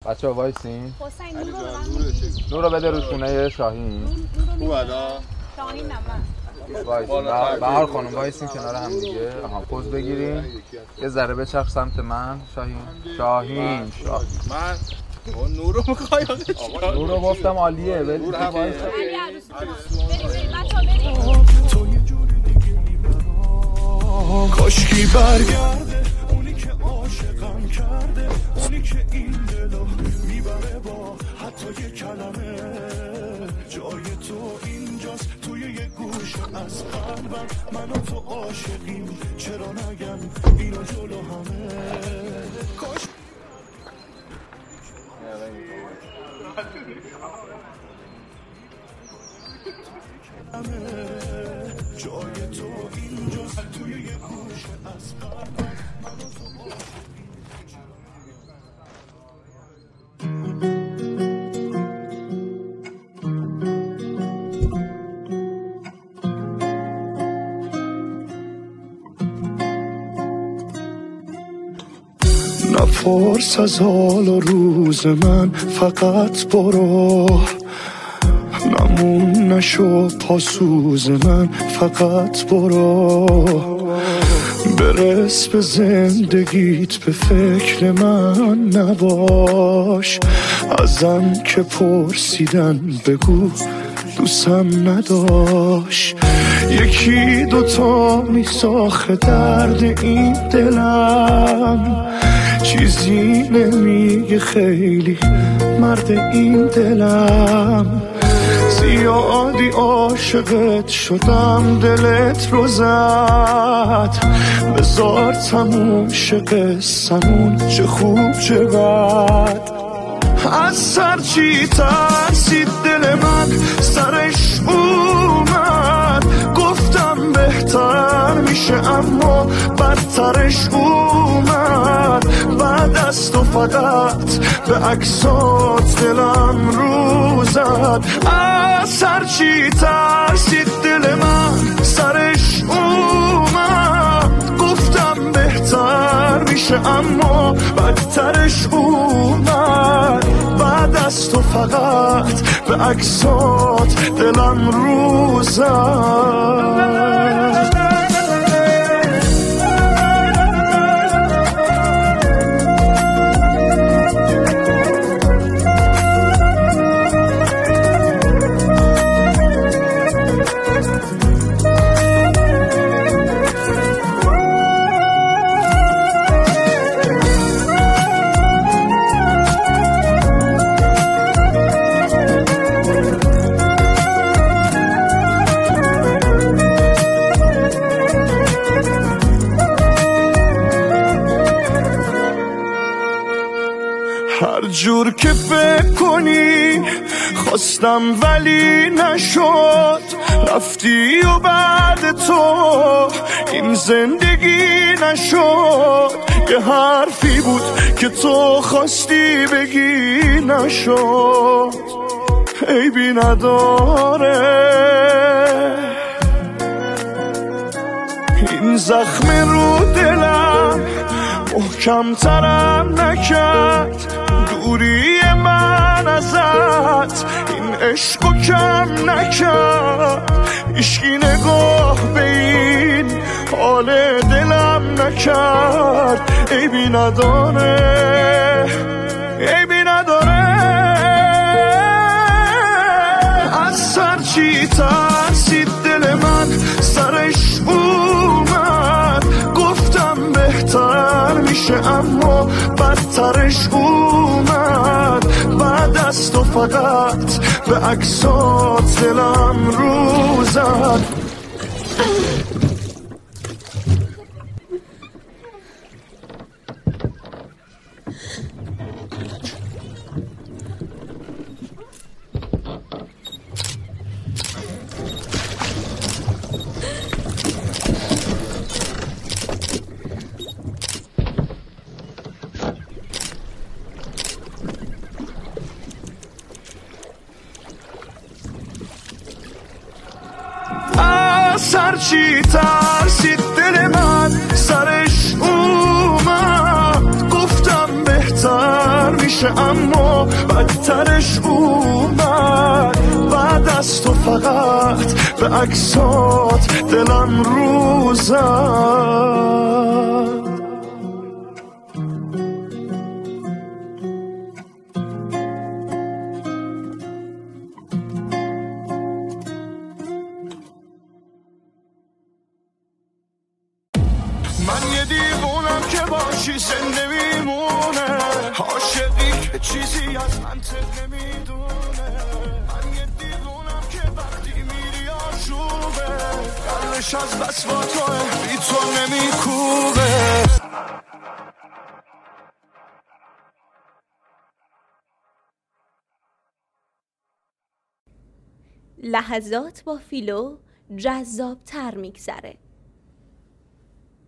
بچه ها وایسین. حسین نور رو بده روشونه شاهین. شاهین وایسین بهار خانم وایسین کنار هم دیگه. پوز بگیریم. یه ذره بچرخ سمت من. شاهین من نور رو میخوای؟ نور رو گفتم عالیه. نور هم علی عروس بریم بچه ها بریم. کاشکی برگرده اونی که عاشقم کرده، اونی که این دلو میبره با حتی یه کلمه. جای تو اینجاست توی یه گوشه از قلبم، من و تو عاشقیم چرا نگم اینو جلو همه. کاش جای تو اینجاست توی یه گوشه از قلبم، من و تو نپرس از حال و روز من، فقط برو. نمون نشو پاسوز من، فقط برو. برس به زندگیت، به فکر من نباش. ازم که پرسیدن بگو دوستم نداشت. یکی دوتا میساخه درد این دلم، چیزی نمیگه خیلی مرد این دلم. زیادی عاشقت شدم دلت رو زد، بذار تموم شه قصمون، چه خوب چه بد. از سر چی ترسید دل من سرش اومد، گفتم بهتر میشه اما بدترش اومد. بعد از تو فقط به عکسات دلم رو زد. از سر چی ترسید دل من سرش اومد، گفتم بهتر میشه اما بدترش اومد. بعد از تو فقط به عکسات دلم رو زد. هر جور که فکر کنی خواستم ولی نشد، رفتی و بعد تو این زندگی نشد. یه حرفی بود که تو خواستی بگی نشد، عیبی نداره. این زخم رو دلم محکم ترم نکرد، دوری من ازت این عشقو کم نکرد. عشقی نگاه به این حال دلم نکرد، عیبی نداره، عیبی نداره. از سر چی ترسید دل من سرش اومد، گفتم بهتر میشه اما بدترش اومد. بعد از تو فقط به عکسات دلم رو زد. سرچی ترسید دل من سرش اومد، گفتم بهتر میشه باشه اما بدترش اومد. بعد از تو فقط به عکسات دلم رو زد. من یه دیوونم که باشی زنده میمونه، عاشقی که چیزی از منطق نمیدونه. من یه دیوونم که وقتی میری آشوبه، قلبش از بس با توه بی تو نمیکوبه. لحظات با فیلو جذاب‌تر میگذره.